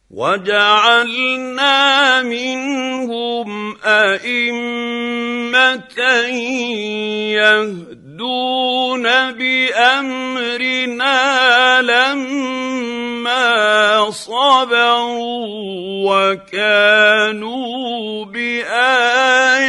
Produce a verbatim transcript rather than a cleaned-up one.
وجعلنا منهم أئمة يهدون بأمرنا لما صبروا وكانوا بآياتنا